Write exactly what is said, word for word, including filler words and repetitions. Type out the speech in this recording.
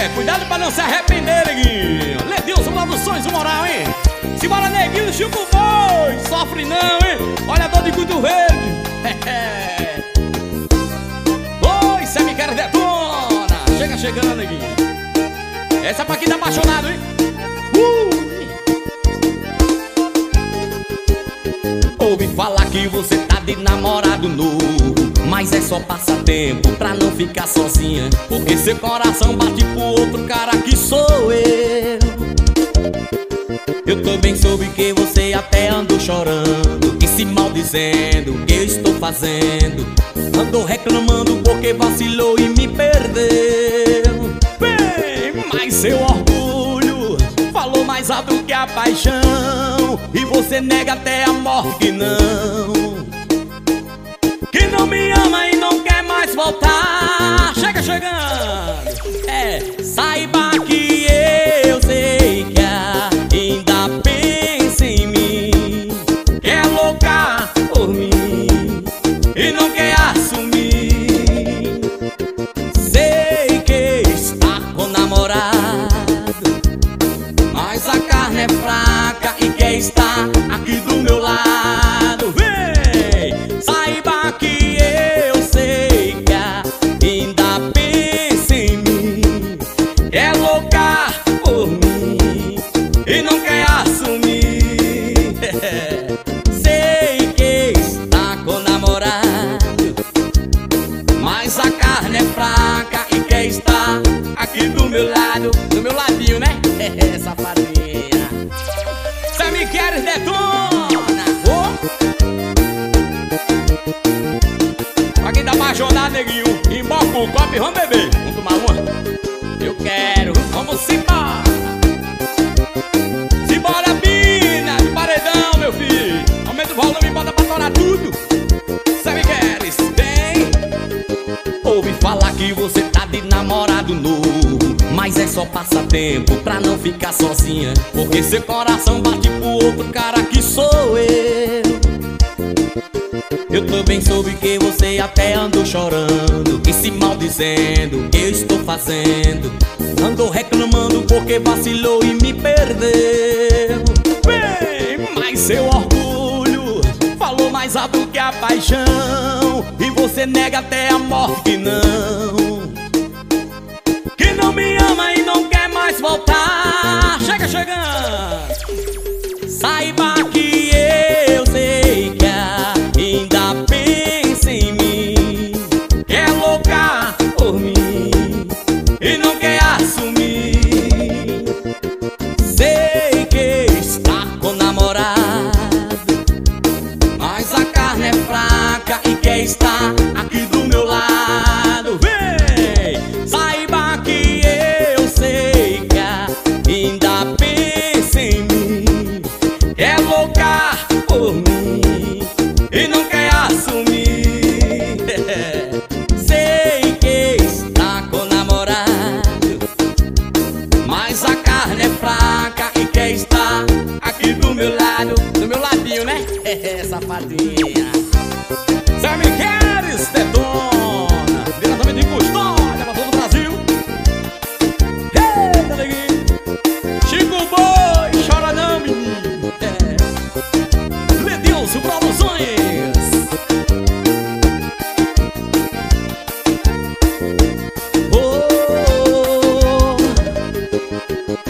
É, cuidado pra não se arrepender, neguinho. Ledilson Produções, o moral, hein? Simbora, neguinho, Chico Boi. Sofre não, hein? Olha a dor de cotovelo. Oi, cê me quer detona. Chega chegando, neguinho. Essa é pra quem tá apaixonado, hein? Uh! Ouvi falar que você tá de namorado novo, mas é só passatempo pra não ficar sozinha, porque seu coração bate pro outro cara que sou eu. Eu também soube que você até andou chorando e se maldizendo o que eu estou fazendo. Andou reclamando porque vacilou e me perdeu. Bem, mas seu orgulho falou mais alto que a paixão, e você nega até a morte que não, que não me ama e não quer mais voltar. Chega chegando. É, saiba que eu sei que ainda pensa em mim, que é louca por mim e não quer assumir. Sei que está com namorado, mas a carne é fraca e quer estar aqui do meu lado. Vem, saiba que eu sei que ainda pensa em mim, é louca por mim e não quer assumir. Sei que está com namorado, mas a carne é fraca e quer estar aqui do meu lado. Do meu ladinho, né? Safadinha. Cê me queres detona. Oh. Pra quem tá apaixonado, neguinho, emboca o copo e vamos beber. Vamos tomar uma? Eu quero, vamos embora. Simbora, mina de paredão, meu filho. Aumenta o volume e bota pra torar tudo. Cê me queres, bem? Ouvi falar que você tá de namorado novo, mas é só passatempo pra não ficar sozinha, porque seu coração bate pro outro cara que sou eu. Eu também soube que você até andou chorando e se maldizendo o que eu estou fazendo. Andou reclamando porque vacilou e me perdeu. Bem, mas seu orgulho falou mais alto que a paixão, e você nega até a morte que não, que não me ama e não quer mais voltar. Chega chegando. Saiba que eu sei que ainda pensa em mim, que é louca por mim e não quer assumir. Sei que está com namorado, mas a carne é fraca e quer estar aqui do meu lado. Vem, saiba que eu sei que ainda pensa em mim, que é louca por mim e não quer assumir. Sei que está com namorado, mas a carne é fraca e quer estar aqui do meu lado. Do meu ladinho, né? Safadinha. Cê me queres, detona. Diretamente de Custódia pra todo o Brasil. Eita, neguinho. Chico Boi, chora não, menino. É. Ledilson Produções. Oh,